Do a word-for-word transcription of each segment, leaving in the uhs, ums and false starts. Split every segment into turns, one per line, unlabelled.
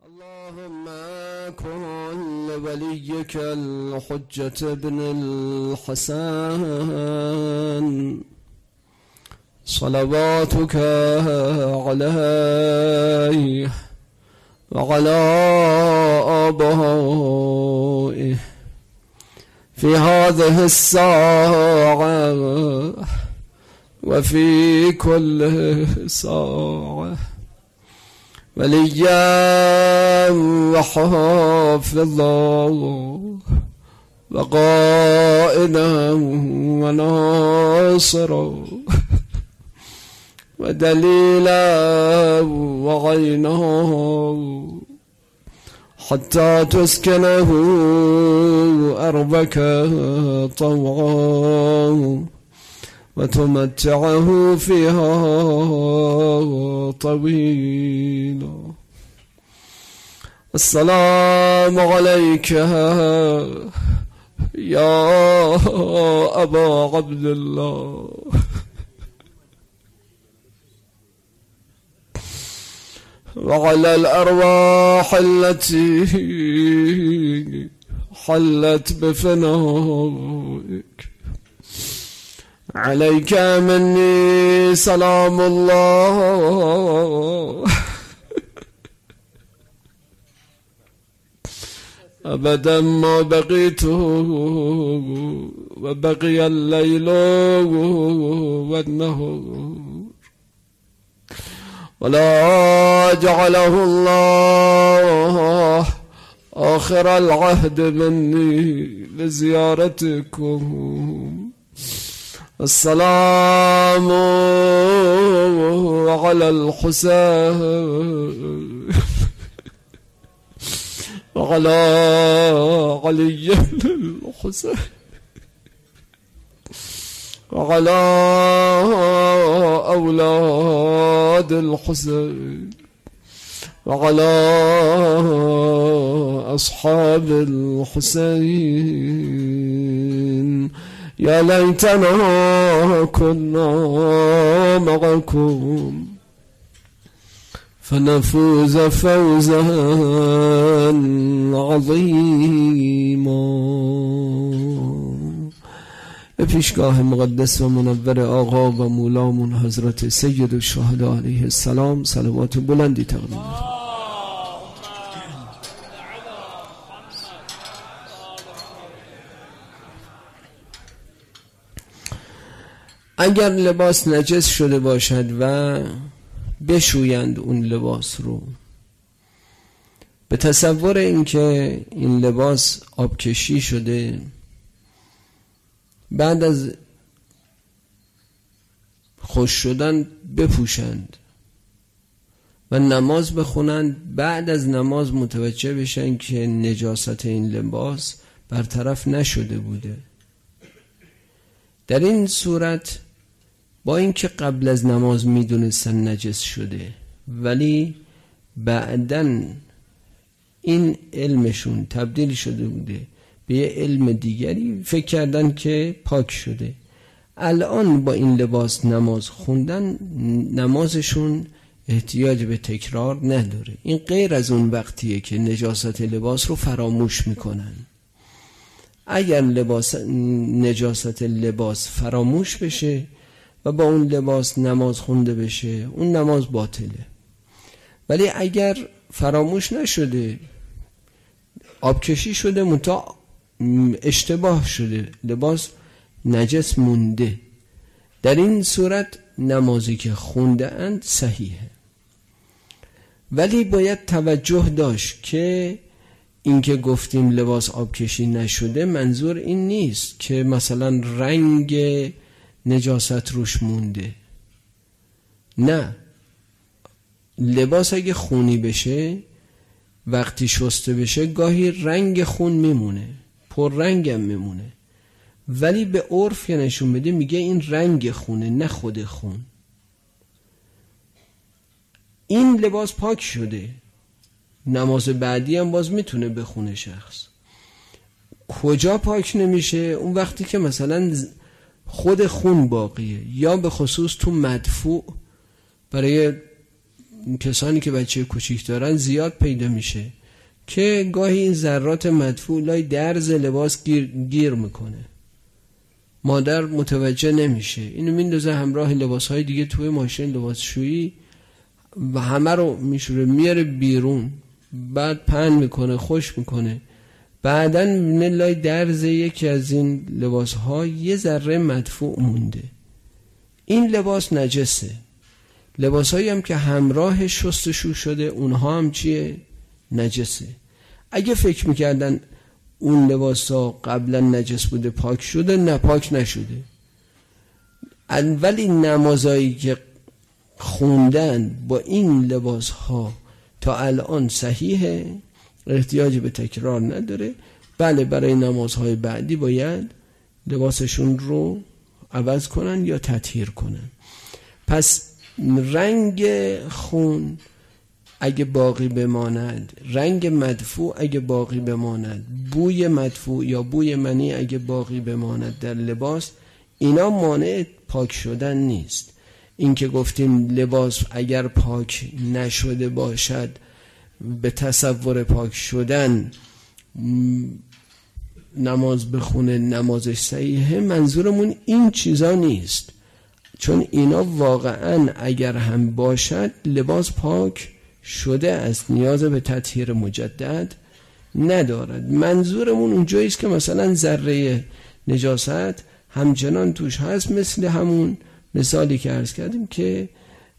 اللهم كن لوليك الحجة بن الحسن صلواتك عليه وعلى آبائه في هذه الساعة وفي كل ساعة وليا وحافظا وقائدا وناصرا ودليلا وعينا حتى تسكنه أرضك طوعا وتمتعه فيها طويلا. السلام عليك يا أبا عبد الله وعلى الأرواح التي حلت بفنائك. عليك مني سلام الله أبدا ما بقيت وبقي الليل والنهار، ولا جعله الله آخر العهد مني لزيارتكم. السلام على الحسين وعلى علي الحسين وعلى أولاد الحسين وعلى أصحاب الحسين. يا ليتنا كنا معكم فنفوز فوزا عظيما. به پیشگاه مقدس و منور آقا و مولامون حضرت سید الشهدا علیه السلام صلوات بلندی تقدیم. اگر لباس نجس شده باشد و بشویند اون لباس رو، به تصور اینکه این لباس آبکشی شده، بعد از خوش شدن بپوشند و نماز بخونند، بعد از نماز متوجه بشن که نجاست این لباس برطرف نشده بوده. در این صورت با اینکه قبل از نماز میدونستن نجس شده، ولی بعدن این علمشون تبدیل شده بوده به یه علم دیگری، فکر کردن که پاک شده. الان با این لباس نماز خوندن نمازشون احتیاج به تکرار نداره. این غیر از اون وقتیه که نجاست لباس رو فراموش میکنن. اگر لباس نجاست لباس فراموش بشه و با اون لباس نماز خونده بشه، اون نماز باطله. ولی اگر فراموش نشده، آبکشی شده متا اشتباه شده، لباس نجس مونده، در این صورت نمازی که خونده اند صحیحه. ولی باید توجه داشت که این که گفتیم لباس آبکشی نشده، منظور این نیست که مثلا رنگ نجاست روش مونده. نه، لباس اگه خونی بشه، وقتی شسته بشه گاهی رنگ خون میمونه، پر رنگم میمونه، ولی به عرف که نشون بده میگه این رنگ خونه، نه خود خون. این لباس پاک شده، نماز بعدی هم باز میتونه بخونه شخص. کجا پاک نمیشه؟ اون وقتی که مثلا خود خون باقیه، یا به خصوص تو مدفوع برای کسانی که بچه کوچیک دارن زیاد پیدا میشه که گاهی این ذرات مدفوع لای درز لباس گیر, گیر میکنه، مادر متوجه نمیشه، اینو میندازه همراه لباسهای دیگه توی ماشین لباسشویی و همه رو میشوره میاره بیرون، بعد پهن میکنه، خوش میکنه، بعداً میبینه لای درز یکی از این لباسها یه ذره مدفوع مونده. این لباس نجسه. لباسهایی هم که همراه شستشو شده اونها هم چیه؟ نجسه. اگه فکر میکردن اون لباس ها قبلا نجس بوده پاک شده، نه پاک نشده. ولی نمازایی که خوندن با این لباس ها تا الان صحیحه، احتیاج به تکرار نداره. بله برای نمازهای بعدی باید لباسشون رو عوض کنن یا تطهیر کنن. پس رنگ خون اگه باقی بماند، رنگ مدفوع اگه باقی بماند، بوی مدفوع یا بوی منی اگه باقی بماند در لباس، اینا مانع پاک شدن نیست. این که گفتیم لباس اگر پاک نشده باشد به تصور پاک شدن نماز بخونه نمازش صحیحه، منظورمون این چیزا نیست، چون اینا واقعا اگر هم باشد لباس پاک شده است، نیاز به تطهیر مجدد ندارد. منظورمون اونجایی است که مثلا ذره نجاست همچنان توش هست، مثل همون مثالی که عرض کردیم که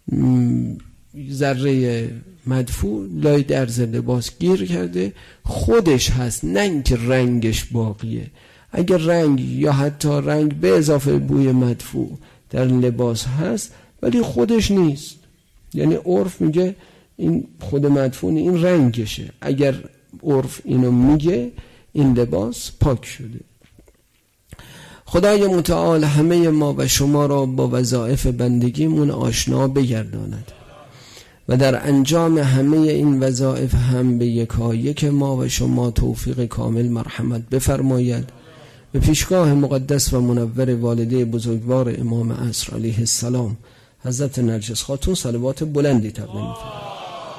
ذره مدفوع لای درز لباس گیر کرده، خودش هست، نه اینکه رنگش باقیه. اگر رنگ یا حتی رنگ به اضافه بوی مدفوع در لباس هست ولی خودش نیست، یعنی عرف میگه این خود مدفون این رنگشه، اگر عرف اینو میگه این لباس پاک شده. خدای متعال همه ما و شما را با وظایف بندگیمون آشنا بگرداند و در انجام همه این وظایف هم به یکایک ما و شما توفیق کامل مرحمت بفرماید. به پیشگاه مقدس و منور والده بزرگوار امام عصر علیه السلام حضرت نرجس خاتون صلوات بلندی تقدیم می‌فرمایید.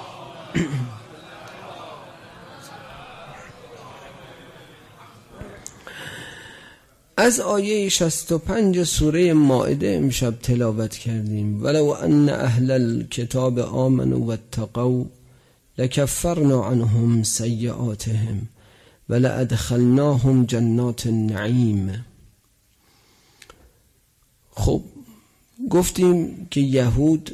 از آیه شصت و پنج سوره مائده امشب تلاوت کردیم. ولو ان اهل الكتاب آمنوا واتقوا لکفرنا عنهم سیئاتهم ولادخلناهم جنات النعیم. خب گفتیم که یهود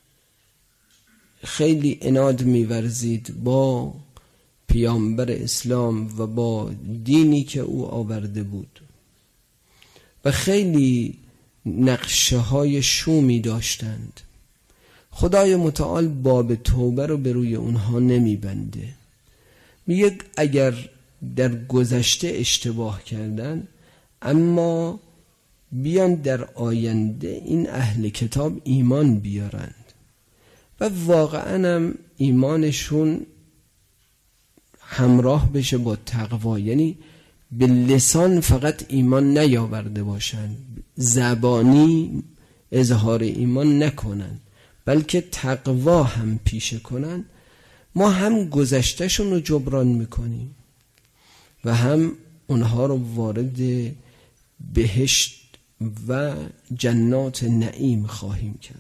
خیلی عناد می‌ورزید با پیامبر اسلام و با دینی که او آورده بود و خیلی نقشه های شومی داشتند. خدای متعال باب توبه رو به روی اونها نمیبنده، میگه اگر در گذشته اشتباه کردن اما بیان در آینده این اهل کتاب ایمان بیارند و واقعا هم ایمانشون همراه بشه با تقوا، یعنی به لسان فقط ایمان نیاورده باشن، زبانی اظهار ایمان نکنن، بلکه تقوا هم پیشه کنن. ما هم گذشتهشون رو جبران میکنیم و هم اونها رو وارد بهشت و جنات نعیم خواهیم کرد.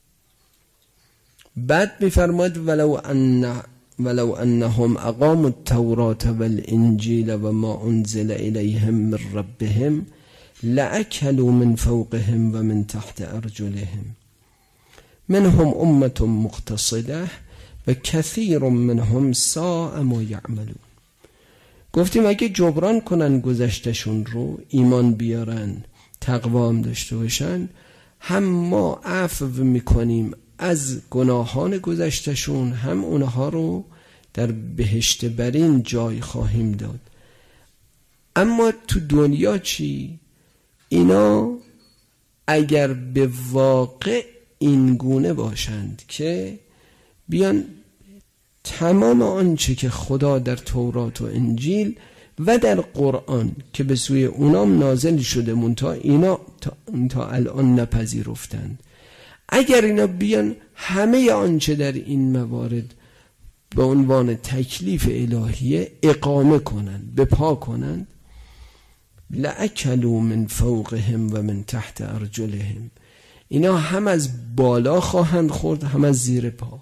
بعد میفرماید ولو ان ولو انهم اقاموا التوراة والانجیل وما انزل الیهم من ربهم لأكلوا من فوقهم ومن تحت ارجلهم منهم امة مقتصده و کثیر منهم ساء ما یعملون. گفتیم اگه جبران کنن گذشتشون رو، ایمان بیارن، تقوا هم داشته باشن، هم ما عفو میکنیم از گناهان گذشتشون، هم اونها رو در بهشت برین جای خواهیم داد. اما تو دنیا چی؟ اینا اگر به واقع این گونه باشند که بیان تمام آنچه که خدا در تورات و انجیل و در قرآن که به سوی اونام نازل شده منتها اینا تا, تا الان نپذیرفتند، اگر اینا بیان همه آنچه در این موارد به عنوان تکلیف الهیه اقامه کنند، بپا کنند، لأکلوا من فوقهم و من تحت ارجلهم، اینا هم از بالا خواهند خورد هم از زیر پا.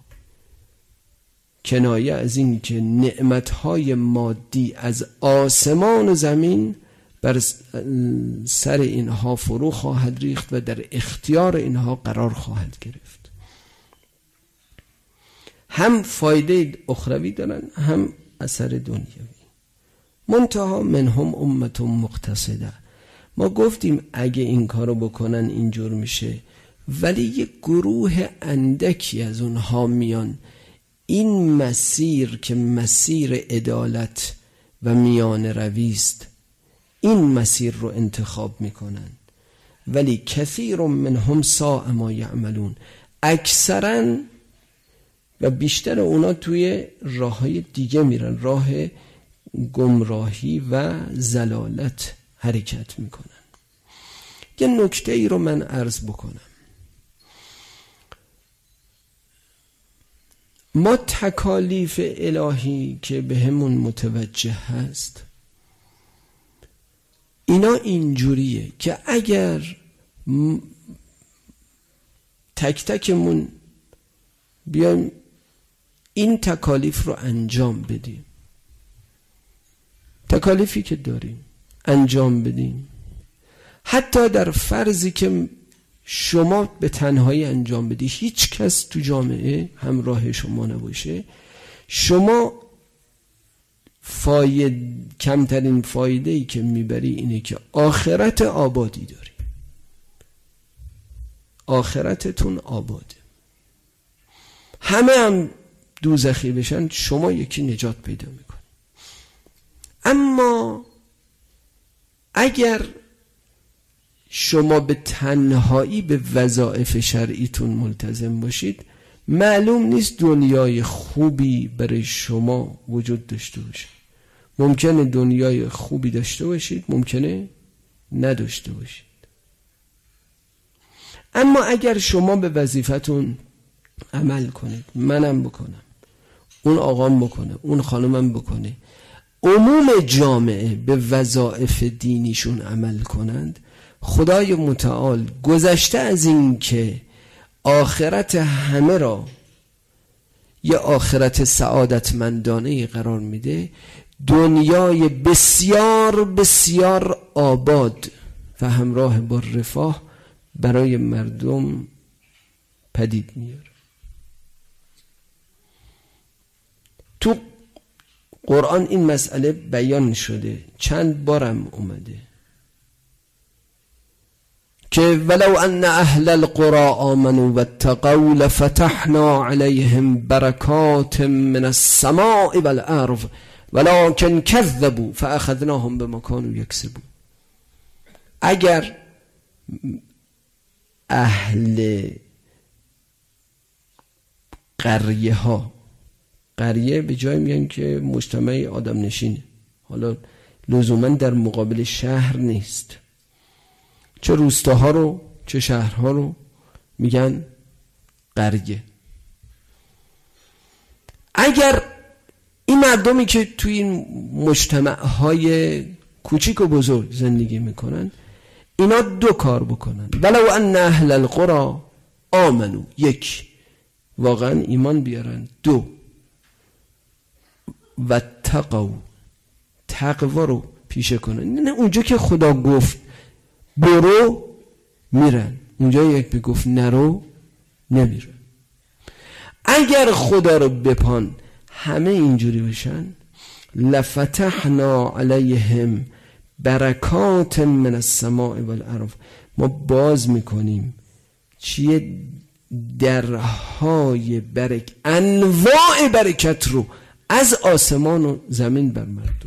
کنایه از این که نعمتهای مادی از آسمان و زمین بر سر اینها فرو خواهد ریخت و در اختیار اینها قرار خواهد گرفت. هم فایده اخروی دارن هم اثر دنیوی. منتها منهم امت مقتصده. ما گفتیم اگه این کارو بکنن اینجور میشه، ولی یک گروه اندکی از اونها میان این مسیر که مسیر عدالت و میان رویست، این مسیر رو انتخاب میکنن. ولی کثیر منهم ساء ما یعملون، اکثرا و بیشتر اونا توی راه های دیگه میرن، راه گمراهی و زلالت حرکت میکنن. یه نکته ای رو من عرض بکنم. ما تکالیف الهی که به همون متوجه هست، اینا اینجوریه که اگر تک تکمون بیایم این تکالیف رو انجام بدیم، تکالیفی که داریم انجام بدیم، حتی در فرضی که شما به تنهایی انجام بدی، هیچ کس تو جامعه همراه شما نباشه، شما فاید کمترین فایده‌ای که میبری اینه که آخرت آبادی داری، آخرتتون آباده. همه هم دوزخی بشن، شما یکی نجات پیدا میکنی. اما اگر شما به تنهایی به وظایف شرعیتون ملتزم باشید، معلوم نیست دنیای خوبی برای شما وجود داشته باشه. ممکنه دنیای خوبی داشته باشید، ممکنه نداشته باشید. اما اگر شما به وظیفتون عمل کنید، منم بکنم، اون آقام بکنه، اون خانمم بکنه، عموم جامعه به وظایف دینیشون عمل کنند، خدای متعال گذشته از این که آخرت همه را یه آخرت سعادتمندانه قرار میده، دنیای بسیار بسیار آباد و همراه با رفاه برای مردم پدید میاره. تو قرآن این مسئله بیان شده، چند بارم اومده که ولو ان اهل القرى آمنوا واتقوا لفتحنا عليهم برکات من السماء والارض ولكن كذبوا فاخذناهم بما كانوا يكسبون. اگر اهل قریه ها، قریه به جای میان که مجتمع آدم نشینه، حالا لزوما در مقابل شهر نیست، چه روستاها رو چه شهرها رو میگن قریه. اگر این مردمی که توی این مجتمعهای کوچیک و بزرگ زندگی میکنن، اینا دو کار بکنن، ولو ان اهل القرى آمنو، یک واقعا ایمان بیارن، دو و تقوا، تقوا رو پیشه کنن. نه اونجا که خدا گفت برو میرن، اونجا یک به گفت نرو نمیرن. اگر خدا رو بپان همه اینجوری بشن، لفتحنا علیهم برکات من السماء والارض، ما باز میکنیم چیه؟ درهای برک، انواع برکت رو از آسمان و زمین بر مردم.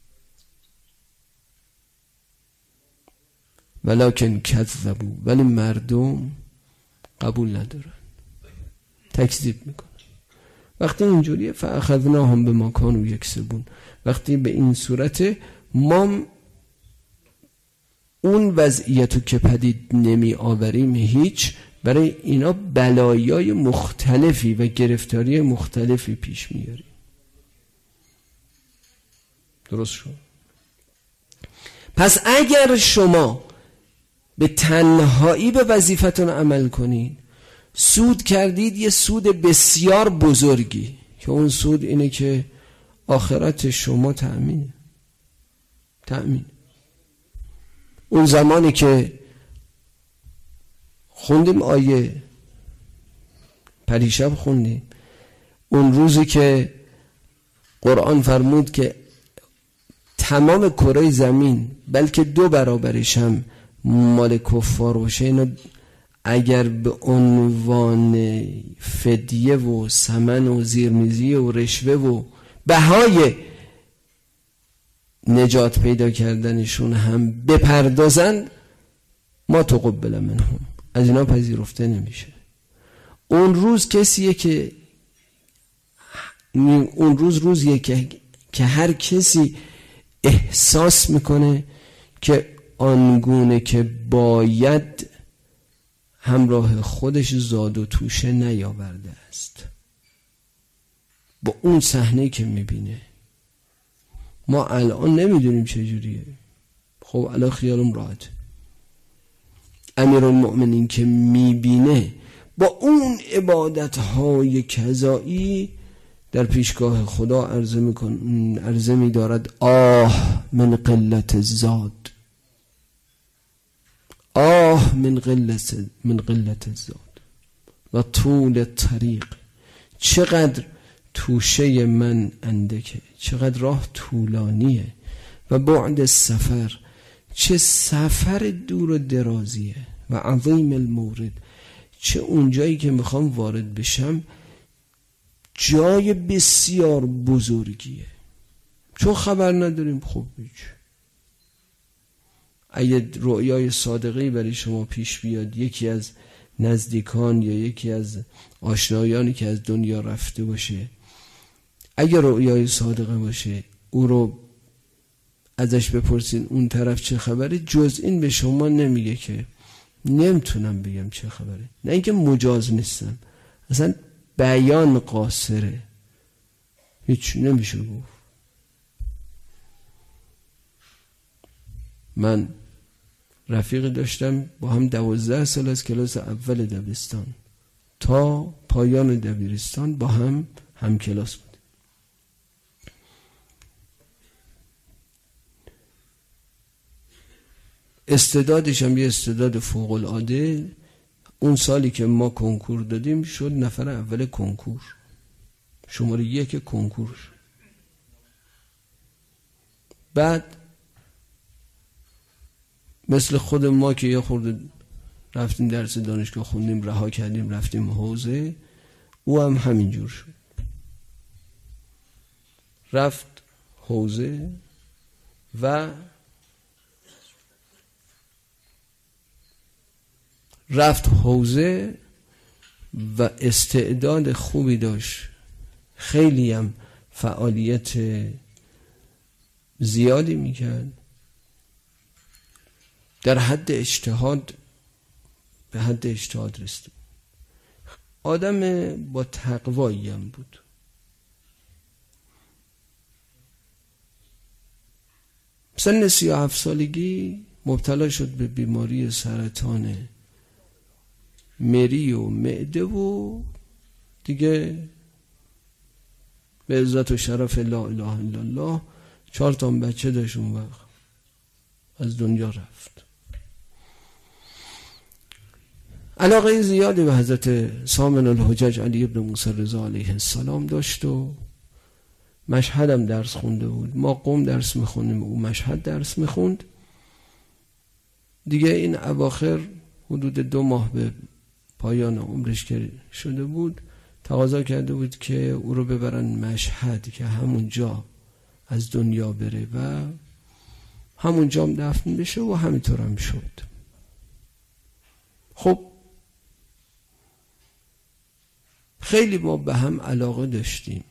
ولکن کذبوا، ولی مردم قبول ندارن، تکذیب میکنن. وقتی اینجوریه فاخذناهم بما كانوا یکسبون، وقتی به این صورت ما اون وضعیتو که پدید نمی آوریم، هیچ برای اینا بلایای مختلفی و گرفتاری مختلفی پیش میاری. درست شد؟ پس اگر شما به تنهایی به وظیفتون عمل کنید، سود کردید یه سود بسیار بزرگی که اون سود اینه که آخرت شما تأمینه. تأمین. اون زمانی که خوندیم آیه پریشب خوندیم، اون روزی که قرآن فرمود که تمام کره زمین بلکه دو برابرش هم مال کفار باشه، اینا اگر به عنوان فدیه و ثمن و زیرمیزی و رشوه و بهای نجات پیدا کردنشون هم بپردازند، ما تقبل منهم، از اینا پذیرفته نمیشه. اون روز کسیه که اون روز روزیه که که هر کسی احساس میکنه که آنگونه که باید همراه خودش زاد و توشه نیاورده است. با اون صحنه که میبینه، ما الان نمیدونیم چجوریه. خب الان خیالم راحت. امیرالمؤمنین که میبینه با اون عبادتهای کذایی در پیشگاه خدا عرضه میکن عرضه می‌دارد آه من قلت الزاد، آه من قلت من قلت الزاد و طول الطریق، چقدر توشه من اندکه، چقدر راه طولانیه، و بعد سفر، چه سفر دور و درازیه، و عظیم المورد، چه اونجایی که میخوام وارد بشم جای بسیار بزرگیه. چون خبر نداریم. خب هیچ، اگه رؤیای صادقی برای شما پیش بیاد، یکی از نزدیکان یا یکی از آشنایانی که از دنیا رفته باشه، اگه رؤیای صادقه باشه، او رو ازش بپرسین اون طرف چه خبره، جز این به شما نمیگه که نمیتونم بگم چه خبره. نه اینکه مجاز نیستم، اصلا بیان قاصره، هیچ نمیشه گفت. من رفیق داشتم با هم دوازده سال از کلاس اول دبستان تا پایان دبیرستان با هم هم کلاس بود. استعدادش هم یه استعداد فوق العاده. اون سالی که ما کنکور دادیم شد نفر اول کنکور، شماره یک کنکور. بعد مثل خود ما که یه خورده رفتیم درس دانشگاه خوندیم، رها کردیم رفتیم حوزه، او هم همینجور شد. رفت حوزه و رفت حوزه و استعداد خوبی داشت، خیلی هم فعالیت زیادی میکرد، در حد اجتهاد به حد اجتهاد رسید. آدم با تقوایی هم بود. سن سی و هفت سالگی مبتلا شد به بیماری سرطان مری و معده و دیگه به عزت و شرف لا اله الا الله چهار تا بچه داشت، اون وقت از دنیا رفت. علاقه زیادی به حضرت سامن الحجج علی ابن موسی رضا علیه السلام داشت و مشهد هم درس خونده بود. ما قم درس میخونیم، او مشهد درس میخوند. دیگه این اواخر حدود دو ماه به پایان عمرش که شده بود، تقاضا کرده بود که او رو ببرن مشهد که همونجا از دنیا بره و همونجا هم دفن بشه و همینطور هم شد. خب خیلی ما به هم علاقه داشتیم.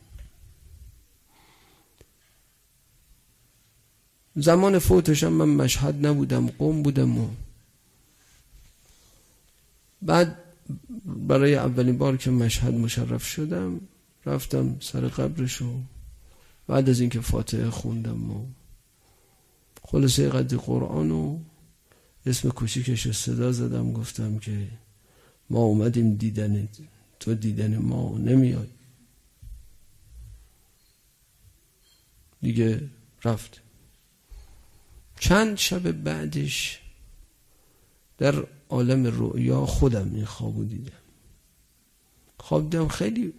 زمان فوتش هم من مشهد نبودم، قم بودم و بعد برای اولین بار که مشهد مشرف شدم رفتم سر قبرشو، بعد از اینکه فاتحه خوندم و خلاصه قدر قرآن و اسم کوچیکش رو صدا زدم، گفتم که ما اومدیم دیدن تو، دیدن ما نمیای. دیگه رفت. چند شب بعدش در عالم رؤیا خودم این خوابو دیدم. خواب دیدم خیلی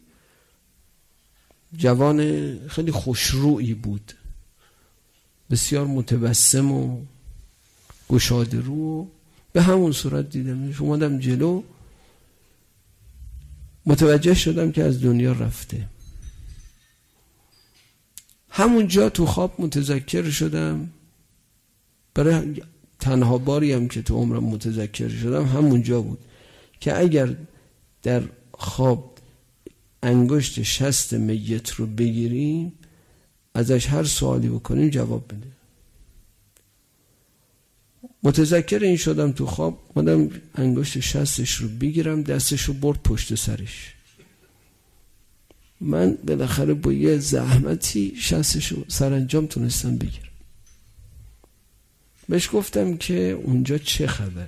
جوان خیلی خوشرویی بود، بسیار متبسم و گشاده رو، و به همون صورت دیدم. اومدم جلو، متوجه شدم که از دنیا رفته. همونجا تو خواب متذکر شدم، برای تنها باری هم که تو عمرم متذکر شدم همونجا بود که اگر در خواب انگشت شست میت رو بگیریم، ازش هر سوالی بکنیم جواب بده. متذکر این شدم تو خواب، مادم انگشت شستش رو بگیرم، دستش رو برد پشت سرش. من بالاخره با یه زحمتی شستش رو سرانجام تونستم بگیرم. بهش گفتم که اونجا چه خبره؟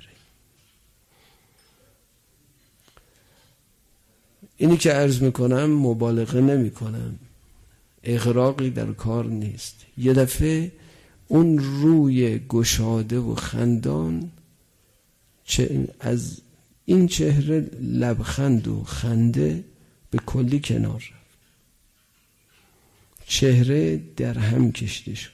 اینی که عرض میکنم مبالغه نمی کنم، اغراقی در کار نیست. یه دفعه اون روی گشاده و خندان چه از این چهره لبخند و خنده به کلی کنار رفت. چهره در هم کشیده شد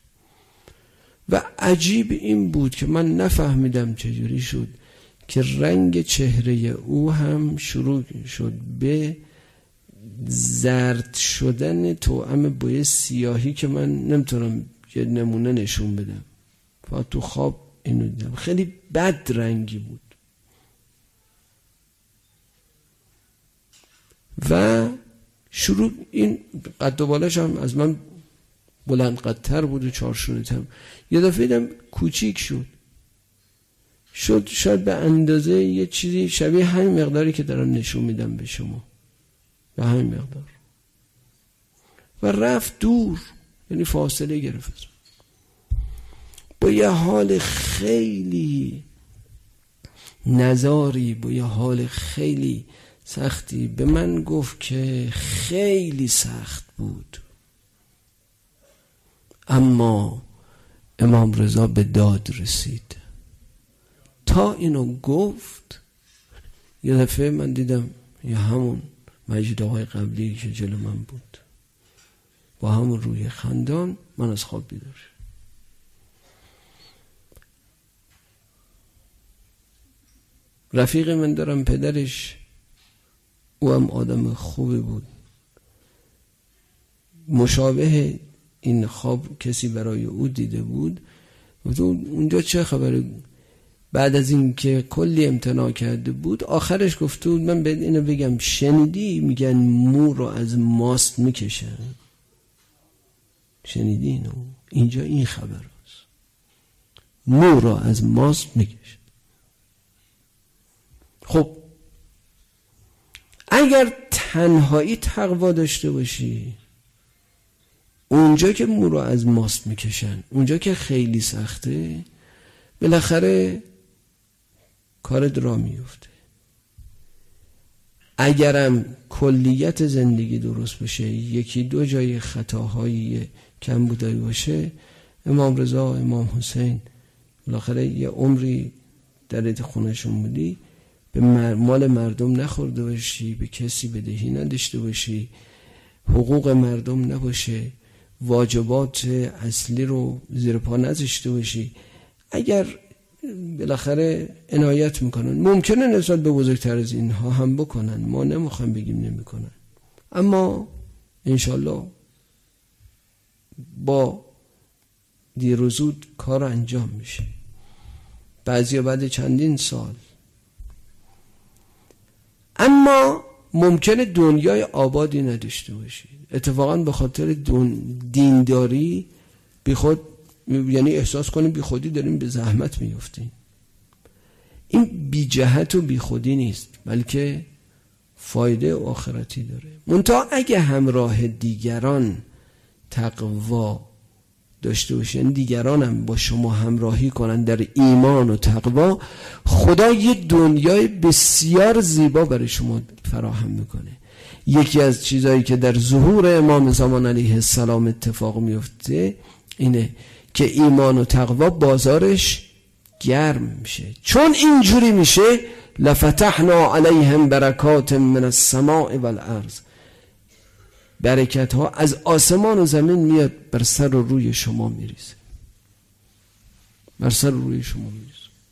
و عجیب این بود که من نفهمیدم چجوری شد که رنگ چهره او هم شروع شد به زرد شدن توأم بوی سیاهی که من نمیتونم یه نمونه نشون بدم، فقط تو خواب اینو دیدم. خیلی بد رنگی بود و شروع این قد و بالاش هم از من بلند قدتر بود و چارشونت هم. یه دفعه دیدم کوچیک شد شد شاید به اندازه یه چیزی شبیه همین مقداری که دارم نشون میدم به شما، به همین مقدار، و رفت دور، یعنی فاصله گرفت. با یه حال خیلی نزاری، با یه حال خیلی سختی به من گفت که خیلی سخت بود، اما امام رضا به داد رسید. تا اینو گفت یه دفعه من دیدم یه همون مجید آقای قبلی که جلو من بود با همون روی خندان من از خواب بیدار شدم. رفیق من دارم، پدرش، او هم آدم خوبی بود. مشابه این خواب کسی برای او دیده بود. اونجا چه خبره؟ بعد از این که کلی امتناع کرده بود آخرش گفته بود من به اینو بگم شنیدی میگن مو رو از ماست میکشن؟ شنیدی اینو؟ اینجا این خبر هست، مو رو از ماست میکشن. خب اگر تنهایی تقوا داشته باشی، اونجا که مو رو از ماست میکشن، اونجا که خیلی سخته، بالاخره کارت را میفته. اگرم کلیت زندگی درست بشه، یکی دو جای خطاهایی کم بودایی باشه، امام رضا، امام حسین، بالاخره یه عمری در خونشون بودی، به مال مردم نخورده باشی، به کسی بدهی نداشته باشی، حقوق مردم نباشه، واجبات اصلی رو زیر پا نذاشته باشی، اگر بالاخره عنایت میکنن، ممکنه نسبت به بزرگتر از اینها هم بکنن، ما نمیخوایم بگیم نمیکنن، اما انشالله با دیر و زود کار انجام میشه. بعضیا بعد چندین سال. اما ممکنه دنیای آبادی نداشته باشی، اتفاقا به خاطر دینداری بی خود، یعنی احساس کنیم بی خودی داریم به زحمت میفتیم. این بی جهت و بی خودی نیست، بلکه فایده آخرتی داره. منتها اگه همراه دیگران تقوا داشته باشن، دیگران هم با شما همراهی کنن در ایمان و تقوا، خدا یه دنیای بسیار زیبا برای شما فراهم میکنه. یکی از چیزایی که در ظهور امام زمان علیه السلام اتفاق میفته اینه که ایمان و تقوا بازارش گرم میشه. چون اینجوری میشه لفتحنا علیهم برکات من السماء والارض، برکت ها از آسمان و زمین میاد بر سر و روی شما میریزه، بر سر و روی شما میریزه.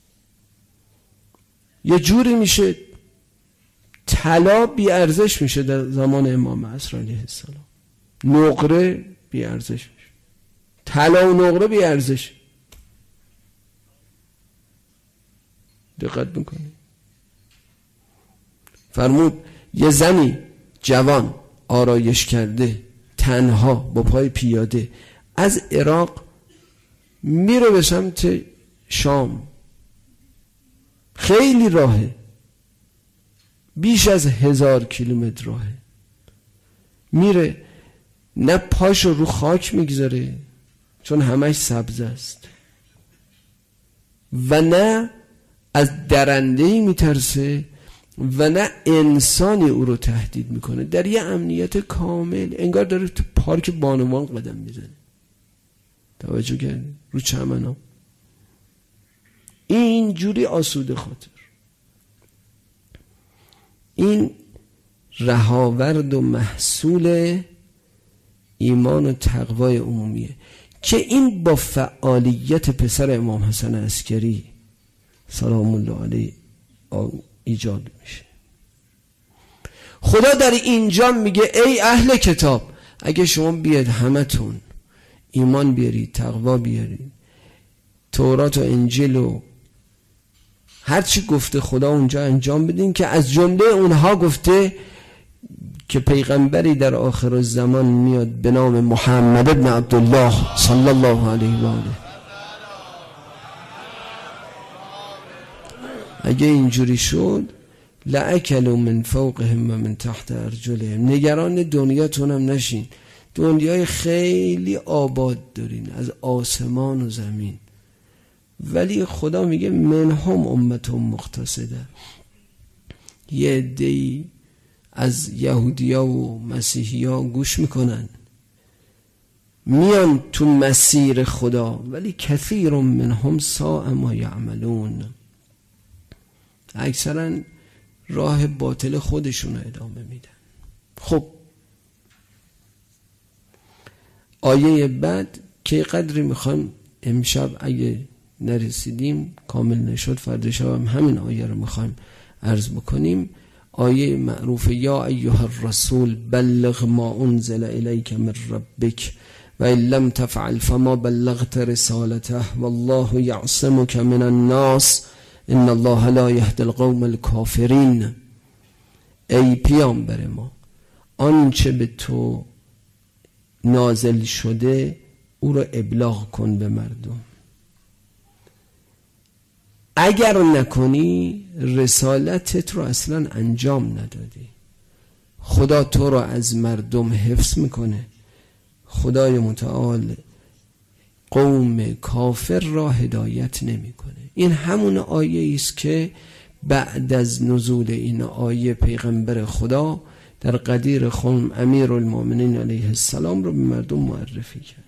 یه جوری میشه طلا بی ارزش میشه در زمان امام عصر علیه السلام، نقره بی ارزش میشه، طلا و نقره بی ارزش. دقت میکنی؟ فرمود یه زنی جوان آرایش کرده تنها با پای پیاده از عراق میره به سمت شام، خیلی راهه، بیش از هزار کیلومتر راهه، میره نه پاشو رو خاک میگذاره چون همش سبز است و نه از درندهی میترسه و نه انسانی او رو تهدید میکنه، در یه امنیت کامل، انگار داره تو پارک بانوان قدم میزنه. توجه کردی؟ رو چمنا این جوری آسوده خاطر. این رهاورد و محصول ایمان و تقوای عمومیه که این با فعالیت پسر امام حسن عسکری سلام الله علیه ایجاد میشه. خدا در اینجا میگه ای اهل کتاب، اگه شما بیاید همتون ایمان بیارید، تقوا بیارید، تورات و انجیل و هرچی گفته خدا اونجا انجام بدین، که از جمله اونها گفته که پیغمبری در آخر الزمان میاد به نام محمد ابن عبدالله صلی الله علیه و آله. اگه اینجوری شد لأکلوا من فوقهم و من تحت ارجلهم، نگران دنیاتون هم نشین، دنیای خیلی آباد دارین از آسمان و زمین، ولی خدا میگه منهم امتون مقتصده، یه عده‌ای از یهودیا و مسیحیا گوش میکنن، میان تو مسیر خدا، ولی کثیر منهم ساء ما یعملون، اکثرا راه باطل خودشون رو ادامه میدن. خب آیه بعد که قدری میخوایم امشب اگه نرسیدیم کامل نشد فردا شب هم همین آیه رو میخوایم عرض بکنیم. آیه معروف یا ایها الرسول بلغ ما انزل الیک من ربک و ان لم تفعل فما بلغت رسالته والله یعصمک من الناس ان الله لا یهدی القوم الکافرین. ای پیامبر ما، آنچه به تو نازل شده او را ابلاغ کن به مردم، اگر نکنی رسالتت رو اصلا انجام ندادی. خدا تو رو از مردم حفظ میکنه، خدای متعال قوم کافر را هدایت نمیکنه. این همون آیه است که بعد از نزول این آیه پیغمبر خدا در قدیر خم امیر المؤمنین علیه السلام رو به مردم معرفی کرد.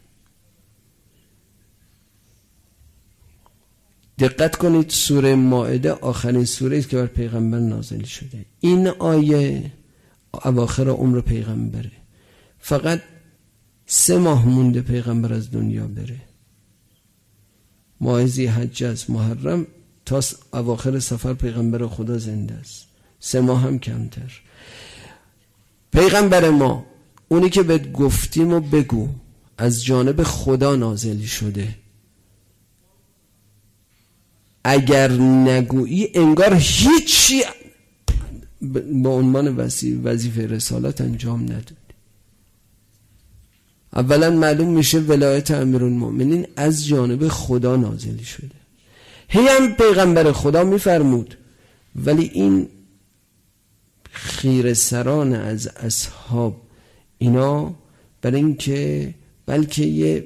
دقت کنید سوره مائده آخرین سوره است که بر پیغمبر نازل شده. این آیه اواخر عمر پیغمبره، فقط سه ماه مونده پیغمبر از دنیا بره. ماه ذی‌حجه از محرم تا اواخر سفر پیغمبر خدا زنده است، سه ماه هم کمتر. پیغمبر ما اونی که بهت گفتیم و بگو از جانب خدا نازل شده، اگر نگویی انگار هیچی به عنوان وظیفه رسالت انجام ندادی. اولا معلوم میشه ولایت امیرالمؤمنین از جانب خدا نازل شده. هی هم پیغمبر خدا میفرمود، ولی این خیره سران از اصحاب اینا برای این که بلکه یه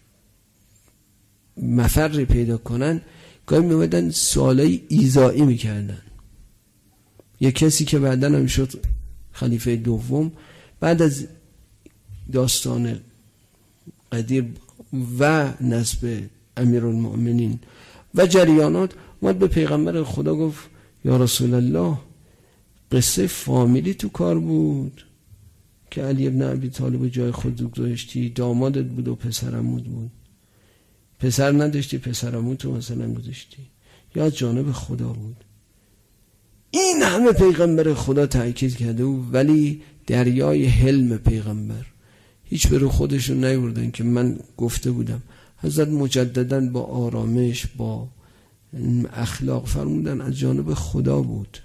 مفر پیدا کنن گاهی میمدن سوالای ایذایی میکردن. یه کسی که بعدن هم شد خلیفه دوم بعد از داستان قدیر و نسب امیرالمؤمنین و جریانات اومد به پیغمبر خدا گفت یا رسول الله، قصه فامیلی تو کار بود که علی ابن ابی طالب جای خود گذاشتی، دامادت بود و پسرعموت بود، پسر نداشتی پسرعموت رو مثلا گذاشتی، یا جانب خدا بود. این همه پیغمبر خدا تأکید کرده بود، ولی دریای حلم پیغمبر هیچ به رو خودشون نیوردن که من گفته بودم. حضرت مجدداً با آرامش با اخلاق فرمودن از جانب خدا بود،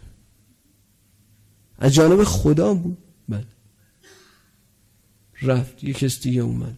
از جانب خدا بود. بعد رفت یک کس دیگه اومد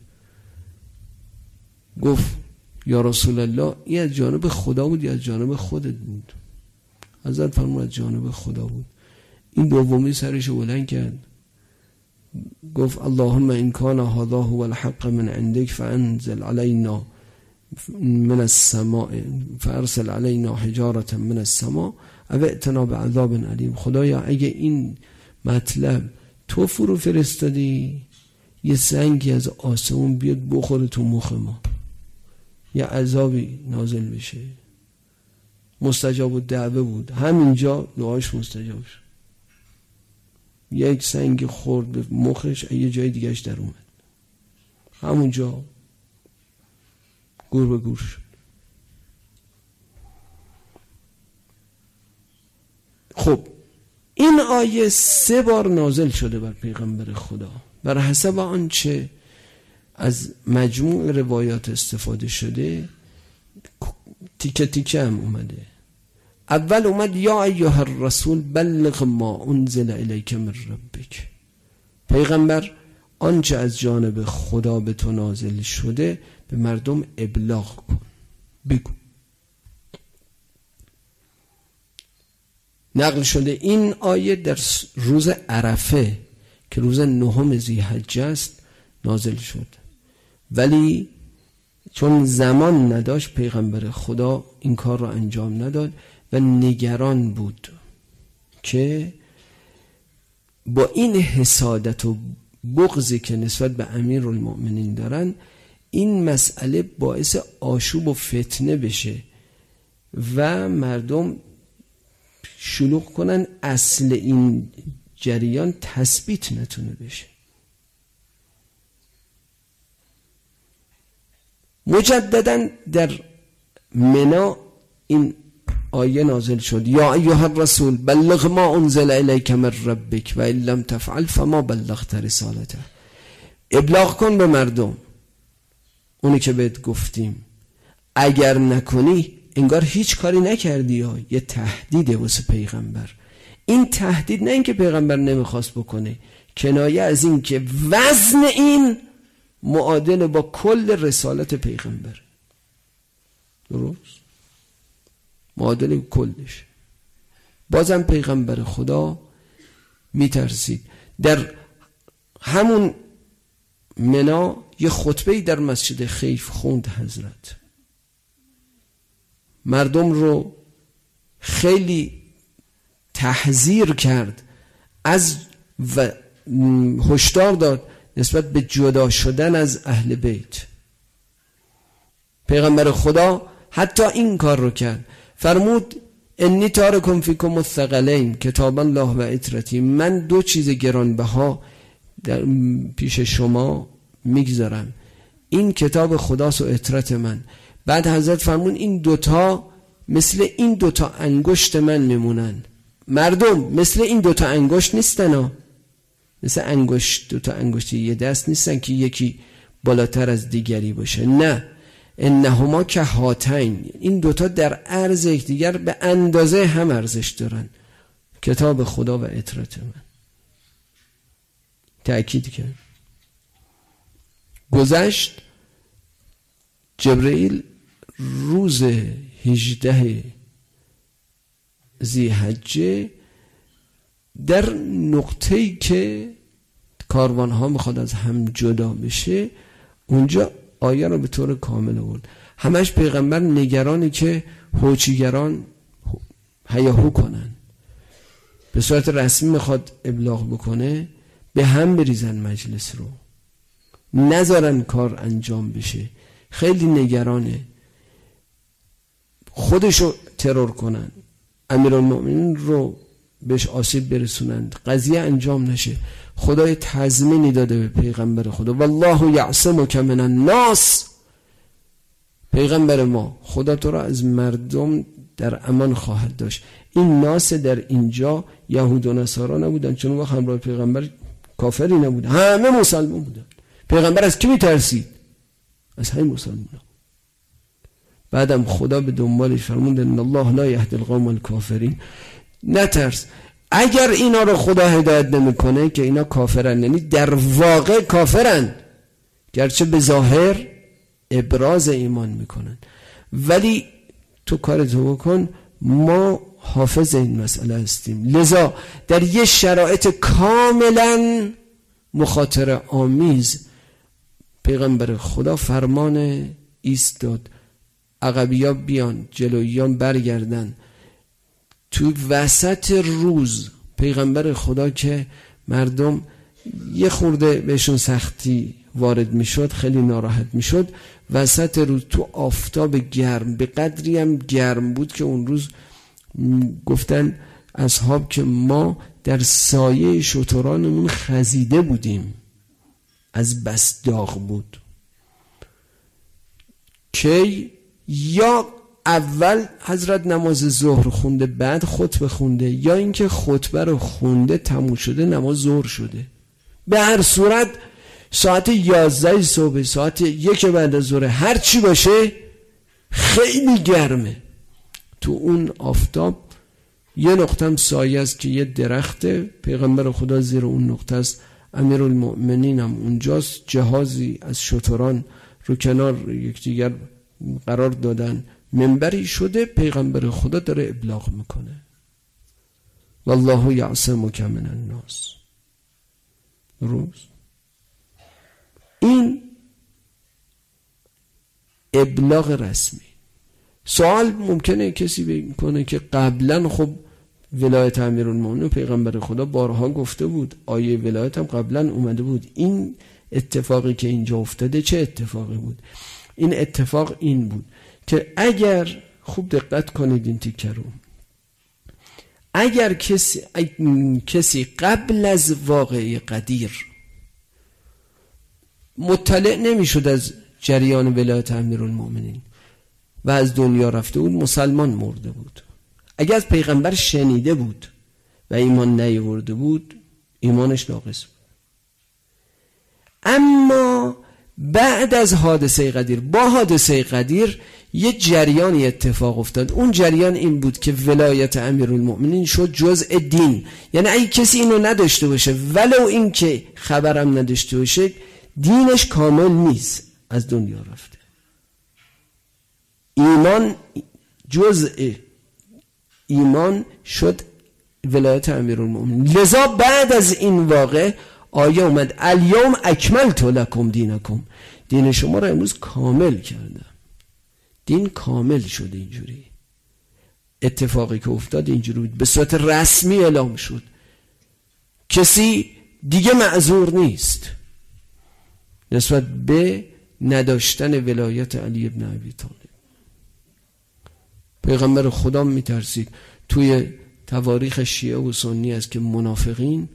گفت یا رسول الله این از جانب خدا بود یا از جانب خودت بود؟ حضرت فرمود از جانب خدا بود. این دومی سرش بلند کرد گفت اللهم ان کان هذا هو الحق من عندك فانزل علينا من السماء فارسل علينا حجارة من السماء او ائتنا بعذاب علیم. خدایا اگه این مطلب تو فرو فرستادی، یه سنگی از آسمون بیاد بخوره تو مخ ما، یه عذابی نازل بشه. مستجاب الدعوه بود، همینجا دعاش مستجاب شد. یک سنگ خورد به مخش، یه جای دیگهش در اومد، همونجا گور به گور شد. خب این آیه سه بار نازل شده بر پیغمبر خدا بر حسب آنچه از مجموع روایات استفاده شده، تیکه تیکه هم اومده. اول اومد یا ایها الرسول بلغ ما انزل الیک من ربک، پیغمبر آنچه از جانب خدا به تو نازل شده به مردم ابلاغ کن، بگو. نقل شده این آیه در روز عرفه که روز نهم ذی‌حجه است نازل شد، ولی چون زمان نداشت پیغمبر خدا این کار را انجام نداد و نگران بود که با این حسادت و بغضی که نسبت به امیرالمؤمنین دارن این مسئله باعث آشوب و فتنه بشه و مردم شلوغ کنن، اصل این جریان تثبیت نتونه بشه. مجددا در منی این آیه نازل شد یا ایها الرسول بلغ ما انزل الیک من ربک و ان لم تفعل فما بلغت رسالته، ابلاغ کن به مردم اونی که بهت گفتیم، اگر نکنی انگار هیچ کاری نکردی. ها یه تهدیده واسه پیغمبر. این تهدید نه اینکه پیغمبر نمیخواست بکنه، کنایه از این که وزن این معادل با کل رسالت پیغمبر، درست؟ معادل کلش. بازم پیغمبر خدا میترسید. در همون منا یه خطبه‌ای در مسجد خیف خوند حضرت، مردم رو خیلی تحذیر کرد از و هشدار داد نسبت به جدا شدن از اهل بیت. پیغمبر خدا حتی این کار رو کرد، فرمود انی تارکم فیکم الثقلین کتاب الله و عترتی، من دو چیز گرانبها در پیش شما میگذارم، این کتاب خداست و عترت من. بعد حضرت فرمون این دوتا مثل این دوتا انگشت من میمونن. مردم مثل این دوتا انگشت نیستن ها، مثل انگشت دوتا انگشتی یه دست نیستن که یکی بالاتر از دیگری باشه، نه، انهما که هاتین، این دوتا در عرض یکدیگر به اندازه هم ارزش دارن، کتاب خدا و عترت من. تأکید کرد. گذشت جبرئیل روز هجده ذی‌حجه در نقطه‌ای که کاروان‌ها میخواد از هم جدا بشه، اونجا آیه رو به طور کامل آورد. همش پیغمبر نگرانی که هوچیگران هیاهو کنن، به صورت رسمی میخواد ابلاغ بکنه، به هم بریزن مجلس رو، نذارن کار انجام بشه. خیلی نگرانه خودشو ترور کنن، امیرالمؤمنین رو بهش آسیب برسونند، قضیه انجام نشه. خدای تضمینی داده به پیغمبر خدا، والله یعصمک من الناس. پیغمبر ما، خدا تو را از مردم در امان خواهد داشت. این ناس در اینجا یهود و نصارا نبودن، چون وقت همراه پیغمبر کافری نبودن، همه مسلمان بودن. پیغمبر از کی میترسید؟ از همین مسلمان. بعدم خدا به دنبالش فرمود ان الله لا یهدی القوم الکافرین. نترس. اگر اینا رو خدا هدایت نمیکنه که اینا کافرن، یعنی در واقع کافرن، گرچه به ظاهر ابراز ایمان میکنن، ولی تو کارتو بکن، ما حافظ این مسئله هستیم. لذا در یه شرایط کاملا مخاطره آمیز پیغمبر خدا فرمان ایستاد، عقبیا بیان، جلویان برگردن. تو وسط روز پیغمبر خدا که مردم یه خورده بهشون سختی وارد میشد، خیلی ناراحت میشد، وسط روز تو آفتاب گرم، به قدری هم گرم بود که اون روز گفتن اصحاب که ما در سایه شترانمون خزیده بودیم، از بس داغ بود. که یا اول حضرت نماز ظهر خونده، بعد خطبه خونده، یا اینکه خطبه رو خونده تموم شده نماز ظهر شده. به هر صورت ساعت یازده صبح، ساعت یک بعد از ظهر، هر چی باشه خیلی گرمه. تو اون آفتاب یه نقطه هم سایه است که یه درخته، پیغمبر خدا زیر اون نقطه است، امیرالمؤمنین هم اونجاست، جهازی از شتران رو کنار یکدیگر قرار دادن، منبری شده، پیغمبر خدا داره ابلاغ میکنه والله یعصمک من الناس. روز این ابلاغ رسمی. سوال ممکنه کسی بکنه که قبلا خب ولایت امیرالمؤمنین پیغمبر خدا بارها گفته بود، آیه ولایت هم قبلا اومده بود. این اتفاقی که اینجا افتاده چه اتفاقی بود؟ این اتفاق این بود که اگر خوب دقت کنید این تیکه رو، اگر کسی کسی قبل از واقعه قدیر مطلع نمیشد از جریان ولایت امیرالمؤمنین و از دنیا رفته بود، مسلمان مرده بود. اگر از پیغمبر شنیده بود و ایمان نیاورده بود، ایمانش ناقص بود. اما بعد از حادثه قدیر، با حادثه قدیر یه جریانی اتفاق افتاد. اون جریان این بود که ولایت امیرالمؤمنین شد جزء دین. یعنی اگه کسی اینو نداشته باشه، ولو این که خبرم نداشته باشه، دینش کامل نیست، از دنیا رفته. ایمان جزء ایمان شد ولایت امیرالمؤمنین. لذا بعد از این واقع آیه اومد الیوم اکملت لکم دینکم، دین شما را امروز کامل کردم. دین کامل شد. اینجوری اتفاقی که افتاد اینجوری بود، به صورت رسمی اعلام شد، کسی دیگه معذور نیست نسبت به نداشتن ولایت علی ابن ابی طالب. پیغمبر خدا میترسید. توی تواریخ شیعه و سنی است که منافقین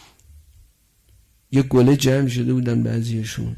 یه گله جمع شده بودن، بعضیشون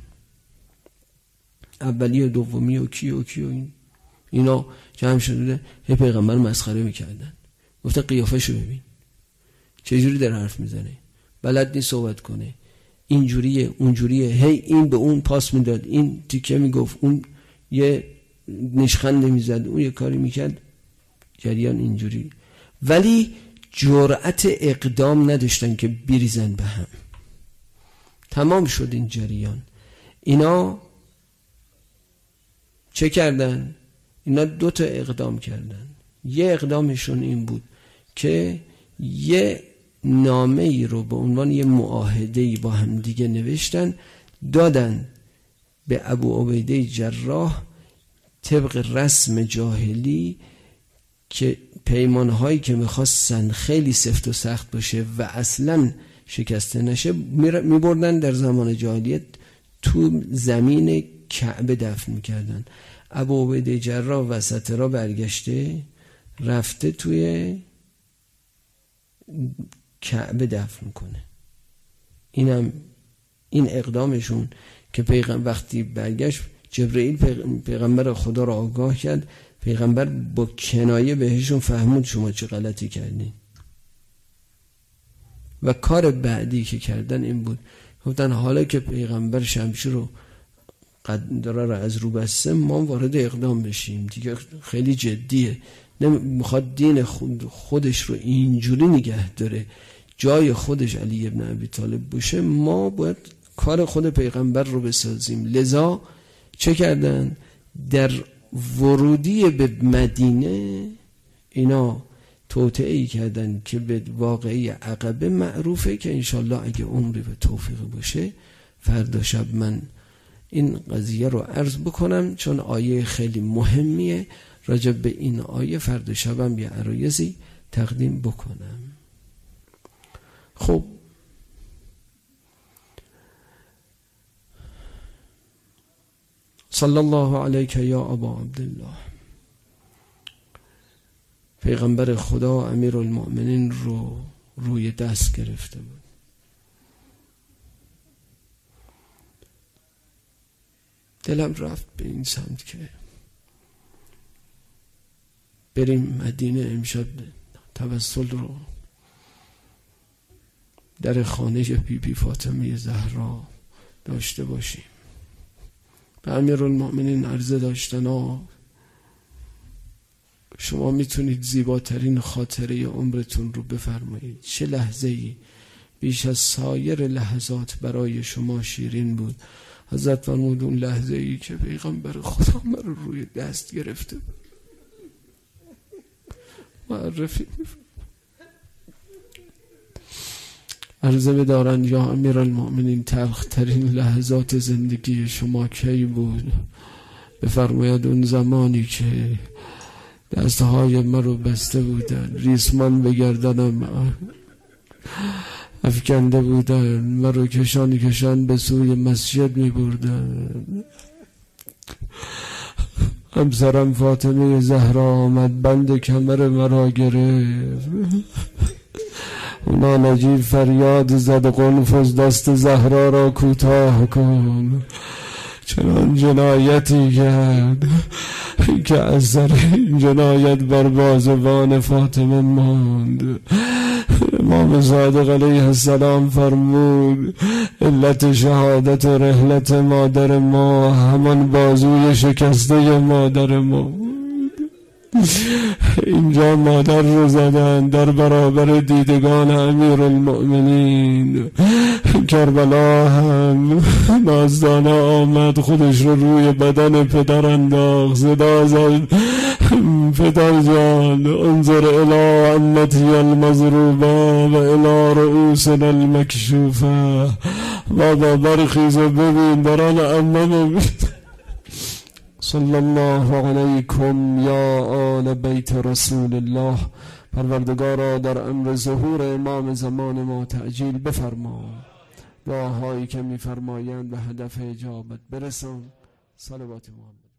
اولی و دومی و کی و کی و این اینا جمع شده بودن، هی پیغمبر مسخره میکردن. گفته قیافه‌شو ببین چجوری در حرف میزنه، بلد نیست صحبت کنه، اینجوریه اونجوریه، هی این به اون پاس میداد، این تیکه میگفت، اون یه نشخند میزد، اون یه کاری میکرد، جریان اینجوری. ولی جرأت اقدام نداشتن که بریزن به هم. تمام شد این جریان. اینا چه کردن؟ اینا دو تا اقدام کردن. یه اقدامشون این بود که یه نامه ای رو به عنوان یه معاهده ای با هم دیگه نوشتن، دادن به ابو عبیده جراح طبق رسم جاهلی که پیمانهایی که میخواستن خیلی سفت و سخت باشه و اصلا شکسته نشه میبردن در زمان جاهلیت تو زمین کعبه دفن میکردن. ابو عبیده جراح وسط را برگشته رفته توی کعبه دفن کنه. اینم این اقدامشون که پیغمبر وقتی برگشت جبرئیل پیغمبر خدا را آگاه کرد، پیغمبر با کنایه بهشون فهمود شما چه غلطی کردین. و کار بعدی که کردن این بود، گفتن حالا که پیغمبر شمشیر رو قدره را از رو بسته، ما وارد اقدام بشیم دیگه، خیلی جدیه، نمیخواد دین خود خودش رو اینجوری نگه داره، جای خودش علی ابن ابی طالب باشه، ما باید کار خود پیغمبر رو بسازیم. لذا چه کردن؟ در ورودی به مدینه اینا توطئه‌ای کردن که به واقعی عقبه معروفه، که انشالله اگه عمری و توفیق باشه فردا شب من این قضیه رو عرض بکنم، چون آیه خیلی مهمیه. راجع به این آیه فردا شبم یه عرایزی تقدیم بکنم. خب صلی الله علیک یا ابا عبدالله. پیغمبر خدا امیرالمؤمنین رو روی دست گرفته بود. دلم رفت به این سمت که بریم مدینه امشب توسل رو در خانه بی بی فاطمه زهرا داشته باشیم. به امیرالمؤمنین عرضه داشتن آه شما میتونید زیباترین خاطره عمرتون رو بفرمایید. چه لحظه ای بیش از سایر لحظات برای شما شیرین بود. حضرت فرمود اون لحظه ای که پیغمبر خدا من رو روی دست گرفته بود. معرفی عرضه بدارن یا امیرالمؤمنین تلخ ترین لحظات زندگی شما کی بود؟ بفرماید اون زمانی که دستهای من رو بسته بودن، ریسمان به گردنم افکنده بودن، من رو کشان کشان به سوی مسجد می بردن. همسرم فاطمه زهرا آمد بند کمر مرا گرفت، اونا نجیب فریاد زد قنفذ دست زهرا را کوتاه کن. چنان جنایتی کرد که از سر این جنایت بر بازوان فاطمه ماند. امام صادق علیه السلام فرمود علت شهادت رحلت مادر ما همان بازوی شکسته مادر ما. اینجا مادر رو زدن در برابر دیدگان امیرالمؤمنین. کربلا هم نازدانه آمد خودش رو روی بدن پدر انداخت، صدا زد پدر جان انظر الی عمتی المضروبه و الی رؤوسنا المکشوفه. بابا برخیز و ببین دارن عمم. صلی الله علیکم یا آل بیت رسول الله. پروردگارا در امر ظهور امام زمان ما تعجیل بفرما، دعاهایی که می‌فرمایند به هدف اجابت برسان. صلوات محمد.